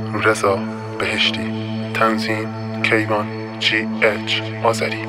رضا بهشتی. تنظیم کیوان GH آذری.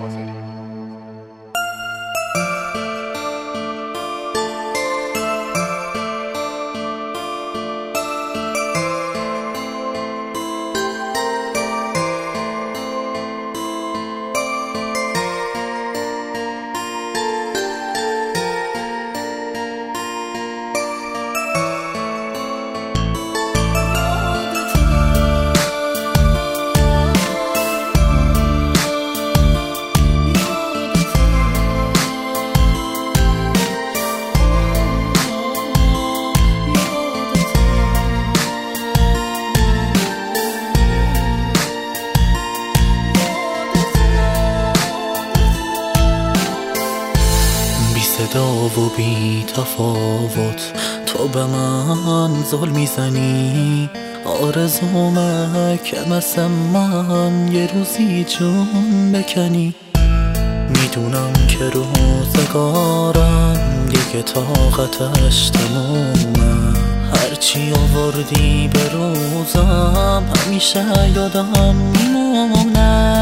صدا و بی تفاوت تو به من زل میزنی، آرزومه که مثل من یه روزی جون بکنی. میدونم که روزگارم دیگه طاقتش تمومه، هرچی آوردی به روزم همیشه یادم میمونه.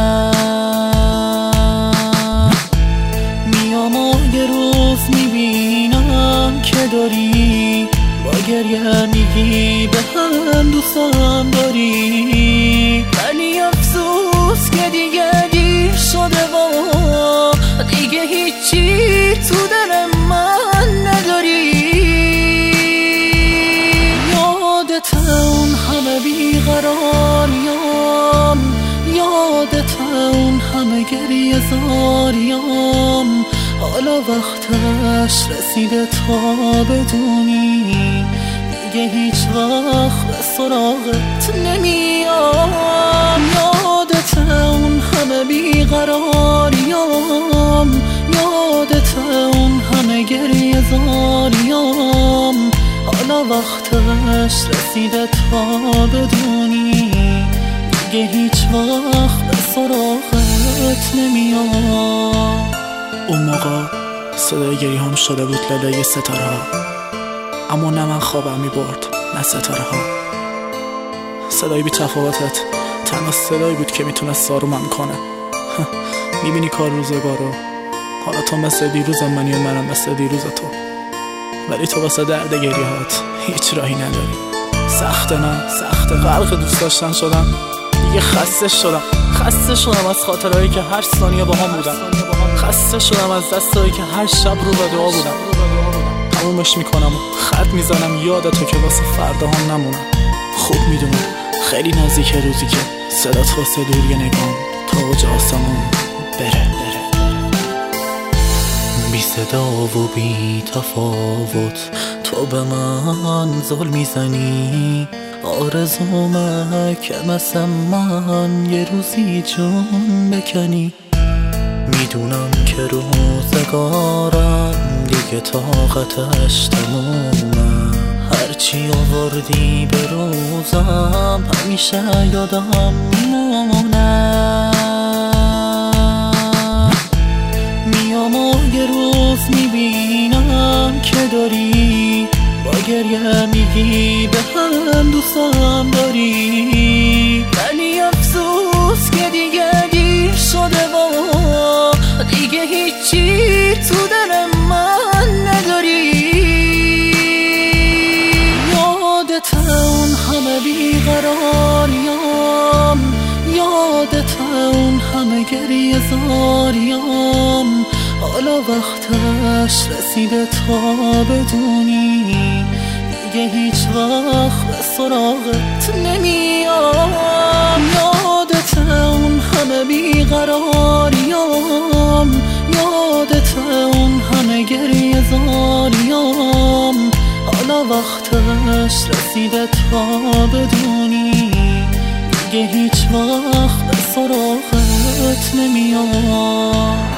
میام و یه روز میبینم که داری با گریه میگی به هم دوستم داری، ولی افسوس که دیگه دیر شده و دیگه هیچی تو دل من نداری. یادت اون همه بیقراریم، یادت اون همه گریه زاریم، حالا وقتش رسیده تا بدونی دیگه هیچ وقت به سراغت نمیام. یادت اون همه بیقراریم، یادت اون همه گریه زاریم، حالا وقتش رسیده تا بدونی دیگه هیچ وقت به سراغت نمیام. اون موقع صدای گریه هم شده بود لالای ستاره ها، اما نه من خوابم می برد نه ستاره ها. صدای بی تفاوتت تنها صدایی بود که میتونست آرومم کنه. میبینی کار روزگارو، حالا تو مثل دیروزم منی و منم مثل دیروز تو، ولی تو واسه درد گریه هات هیچ راهی نداری. سخته نه سخته، غرق دوست داشتن شدم دیگه، خسته شدم از خاطرهایی که هر ثانیه با هم بودم، خسته شدم از دستایی که هر شب رو به دعا بودم. تمومش میکنم و خط میزنم یادتو که واسه فردا هم نمونم. خوب میدونم خیلی نزدیک روزی که صدات واسه دوری نگام تا اوج آسمون بره. بی صدا و بی تفاوت تو به من زل میزنی، آرزومه که مثل من یه روزی جون بکنی. میدونم که روزگارم دیگه طاقتش تمومه، هرچی آوردی به روزم همیشه یادم میمونه. میام و یه روز میبینم که داری با گریه میگی به هم دوستم داری، ولی افسوس که دیگه دیر شده و دیگه هیچی تو دل من نداری. یادت اون همه بیقراریم، یادت اون همه گریه زاریم، حالا وقتش رسیده تا بدونی دیگه هیچ وقت به سراغت نمیام. یادت اون همه بیقراریم، یادت اون همه گریه زاریم، حالا وقتش رسیده تا بدونی دیگه هیچ وقت به سراغت نمیام.